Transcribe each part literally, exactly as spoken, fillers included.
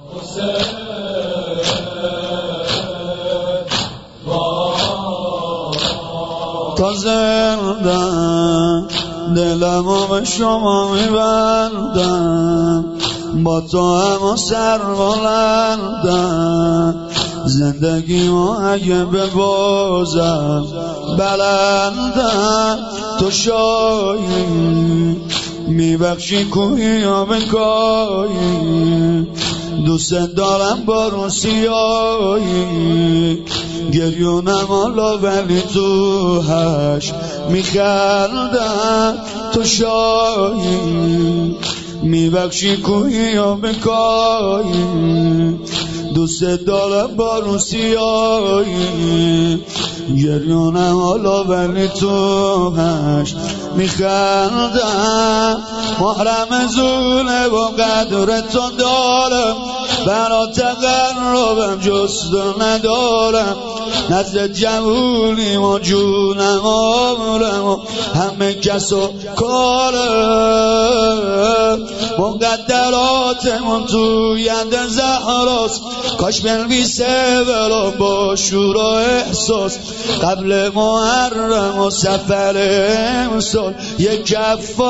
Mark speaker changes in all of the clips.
Speaker 1: تا زندم دلمو به شما میبندم، با تو همه سر بلندم، زندگیمو اگه ببازم بلندم. تو شایی میبخشی کوهی یا بکایی، دوست دارم با روسیایی، گریونم حالا ولی تو هش میخندم. تو شایی میبخشی کوهی یا بکایی، دوست دارم با روسیایی، گریونم حالا ولی تو هش میخندم. محرم زونه و قدر تو دارم، برا تقربم جز تو ندارم، نزد جوونیم و جونم عمرم و همه کس و کارم. مقدراتمون تو ید زهراست، کاش بنویسه ولو با شور و احساس، قبل محرم و سفر امسال یک کف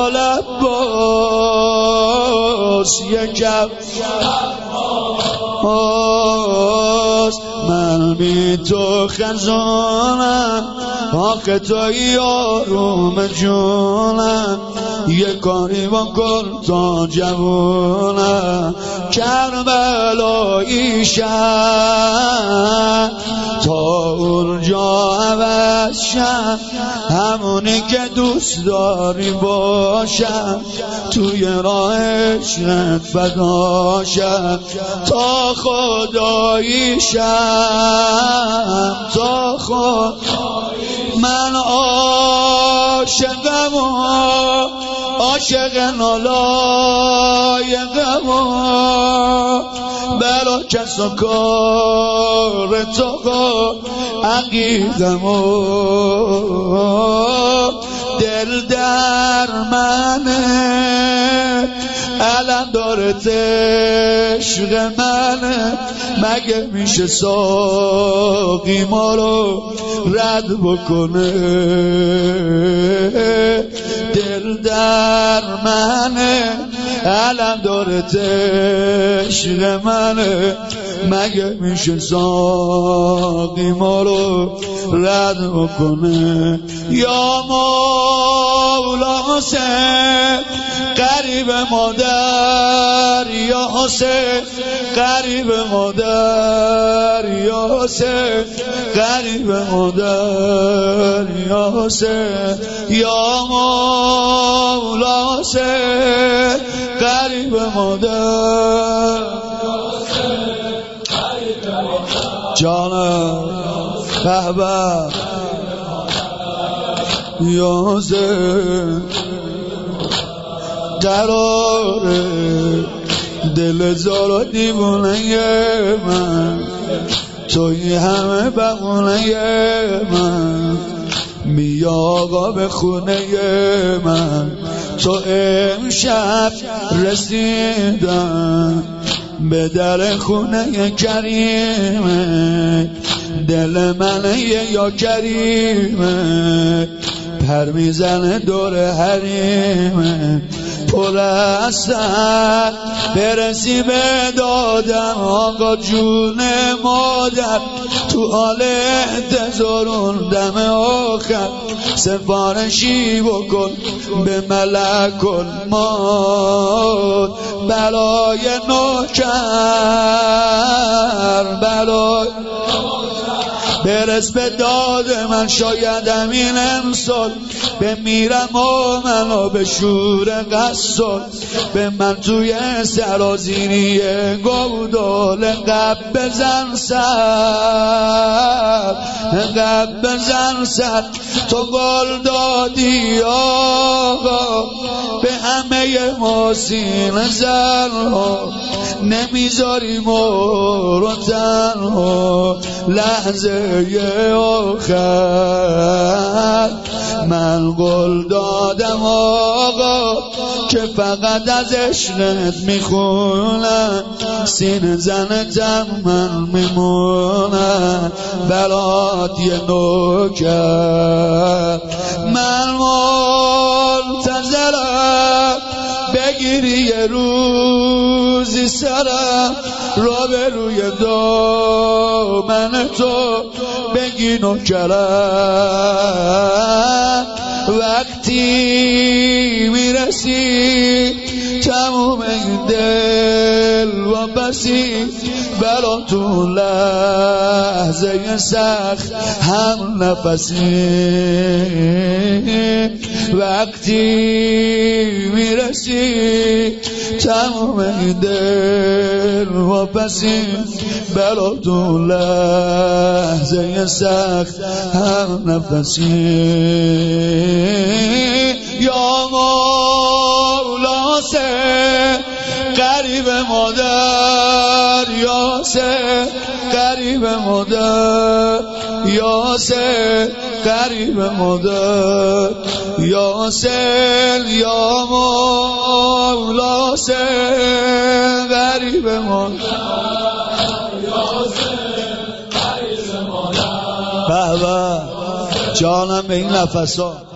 Speaker 1: لباس، یک کف لباس. من بی تو خزانم، آخه تو یاروم جونم، یه کاری بکن تا جوونم، کربلایی شم تا اونجا عوض شم، همونی که دوست داری باشم، توی راه عشقت فدا شم تا خدایی شم، تا خود من عاشقم و عاشق نالایقم و برا کس و کار تو عقیدم و دل در منه، علم داره عشق منه، مگه میشه ساقی ما رو رد بکنه؟ دل در منه، علم داره عشق منه، مگه میشه ساقی ما رو رد بکنه؟ یا مولا حسین قریب مادر، یا حسین قریب مادر، یا حسین قریب مادر، یا حسین، یا مولا حسین قریب مادر، جانم بهبه یا حسین. قراره دل زارا دیوانه من، توی همه بهونه من، بیا آقا به خونه من. تو امشب رسیدم به در خونه کریمه، دل منه یا کریمه، پر میزنه دور حریمه، پر هستن برسی به دادم آقا جون مادر، تو حال انتظارون دم آخر سفارشی بکن به ملک الموت، برای نوکر برای برس به داد من، شاید همین امسال بمیرم و منو به شور قصال، به من توی سرازیری گودال قب بزن سر، قب بزن سر. تو گل دادی آقا به همه محسین زن ها، نمیذاری ما رو تنها لحظه آخر. من قول دادم آقا که فقط از عشقت میخونم، سینه زنتم من میمونم برات یه نوکر. من منتظرم بگیری یه روزی سرم را به روی دامن تو بگی نوکرم. وقتی میرسی تموم این دل و بسی برا تو لحظه سخت هم نفسی. وقتی میرسی تموم این دل و بسی برا تو لحظه سخت هم نفسی. یا مولا سه قریب مادر، یا سه قریب مادر، یا سه قریب مادر، یا سه یا مولا سه قریب مادر، یا سه قریب مادر. بابا جانم به این نفسا